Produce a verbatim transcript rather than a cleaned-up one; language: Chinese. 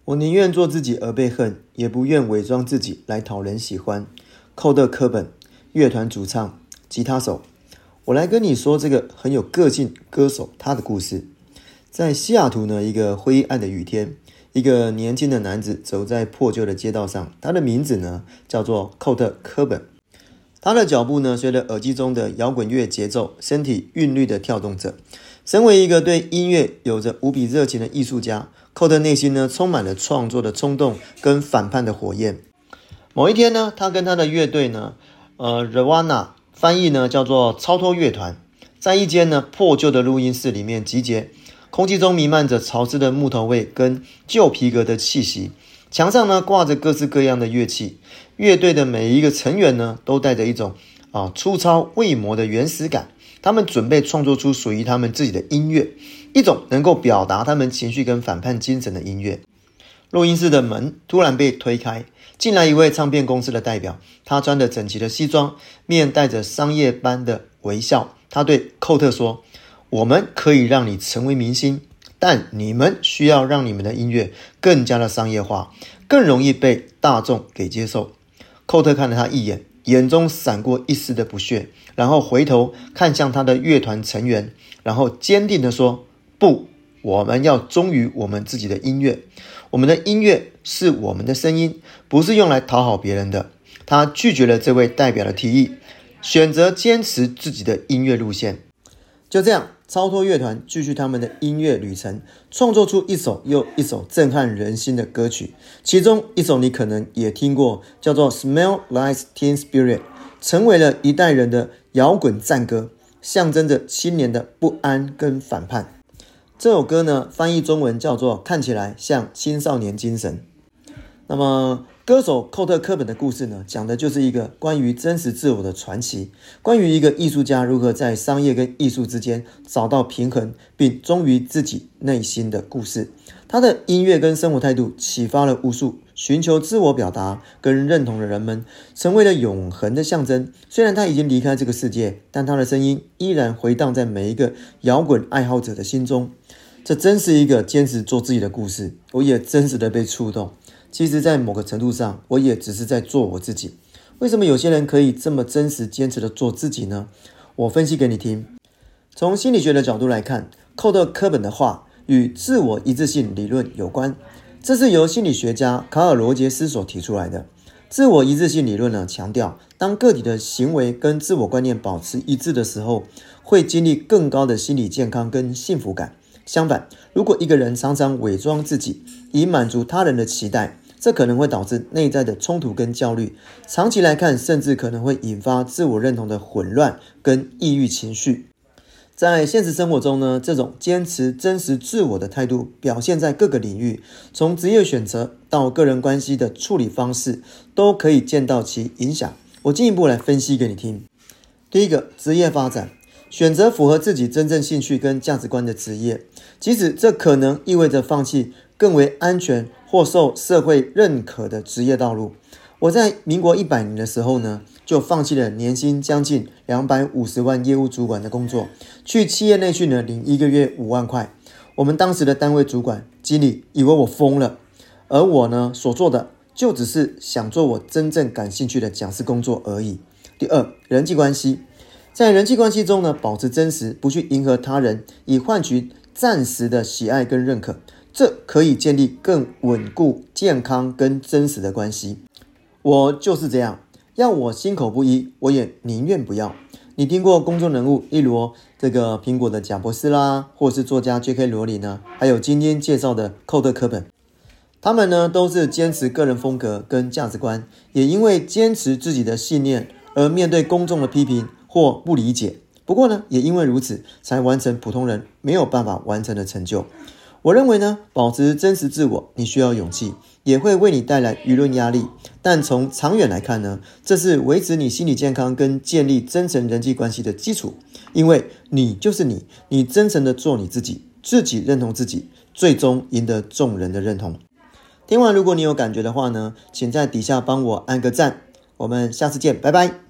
我宁愿做自己而被恨，也不愿伪装自己来讨人喜欢。寇特·科本，乐团主唱、吉他手。我来跟你说这个很有个性歌手他的故事。在西雅图呢，一个灰暗的雨天，一个年轻的男子走在破旧的街道上，他的名字呢叫做寇特·科本。他的脚步呢随着耳机中的摇滚乐节奏，身体韵律的跳动着。身为一个对音乐有着无比热情的艺术家，寇特内心呢充满了创作的冲动跟反叛的火焰。某一天呢，他跟他的乐队呢，呃 Ravana 翻译呢叫做超脱乐团，在一间呢破旧的录音室里面集结，空气中弥漫着潮湿的木头味跟旧皮革的气息，墙上呢挂着各式各样的乐器，乐队的每一个成员呢都带着一种啊粗糙未磨的原始感，他们准备创作出属于他们自己的音乐，一种能够表达他们情绪跟反叛精神的音乐。录音室的门突然被推开，进来一位唱片公司的代表，他穿着整齐的西装，面带着商业般的微笑。他对寇特说，我们可以让你成为明星，但你们需要让你们的音乐更加的商业化，更容易被大众给接受。寇特看了他一眼，眼中闪过一丝的不屑，然后回头看向他的乐团成员，然后坚定地说，不，我们要忠于我们自己的音乐，我们的音乐是我们的声音，不是用来讨好别人的。他拒绝了这位代表的提议，选择坚持自己的音乐路线。就这样，超脱乐团继续他们的音乐旅程，创作出一首又一首震撼人心的歌曲。其中一首你可能也听过，叫做 Smell Like Teen Spirit， 成为了一代人的摇滚战歌，象征着青年的不安跟反叛。这首歌呢，翻译中文叫做看起来像青少年精神。那么歌手寇特·科本的故事呢，讲的就是一个关于真实自我的传奇，关于一个艺术家如何在商业跟艺术之间找到平衡，并忠于自己内心的故事。他的音乐跟生活态度启发了无数寻求自我表达跟认同的人们，成为了永恒的象征。虽然他已经离开这个世界，但他的声音依然回荡在每一个摇滚爱好者的心中。这真是一个坚持做自己的故事，我也真实的被触动。其实在某个程度上，我也只是在做我自己。为什么有些人可以这么真实坚持的做自己呢？我分析给你听。从心理学的角度来看，寇特·科本的话与自我一致性理论有关，这是由心理学家卡尔·罗杰斯所提出来的。自我一致性理论呢，强调当个体的行为跟自我观念保持一致的时候，会经历更高的心理健康跟幸福感。相反，如果一个人常常伪装自己，以满足他人的期待，这可能会导致内在的冲突跟焦虑，长期来看甚至可能会引发自我认同的混乱跟抑郁情绪。在现实生活中呢，这种坚持真实自我的态度表现在各个领域，从职业选择到个人关系的处理方式，都可以见到其影响。我进一步来分析给你听。第一个，职业发展，选择符合自己真正兴趣跟价值观的职业，即使这可能意味着放弃更为安全或受社会认可的职业道路。我在民国一百年的时候呢，就放弃了年薪将近两百五十万业务主管的工作，去企业内训呢领一个月五万块。我们当时的单位主管经理以为我疯了，而我呢所做的就只是想做我真正感兴趣的讲师工作而已。第二，人际关系，在人际关系中呢，保持真实，不去迎合他人，以换取暂时的喜爱跟认可，这可以建立更稳固、健康跟真实的关系。我就是这样，要我心口不一，我也宁愿不要。你听过公众人物，例如这个苹果的贾伯斯啦，或是作家 J K 罗琳呢，还有今天介绍的寇特·科本，他们呢都是坚持个人风格跟价值观，也因为坚持自己的信念而面对公众的批评或不理解。不过呢，也因为如此，才完成普通人没有办法完成的成就。我认为呢，保持真实自我，你需要勇气，也会为你带来舆论压力。但从长远来看呢，这是维持你心理健康跟建立真诚人际关系的基础。因为你就是你，你真诚的做你自己，自己认同自己，最终赢得众人的认同。听完，如果你有感觉的话呢，请在底下帮我按个赞。我们下次见，拜拜。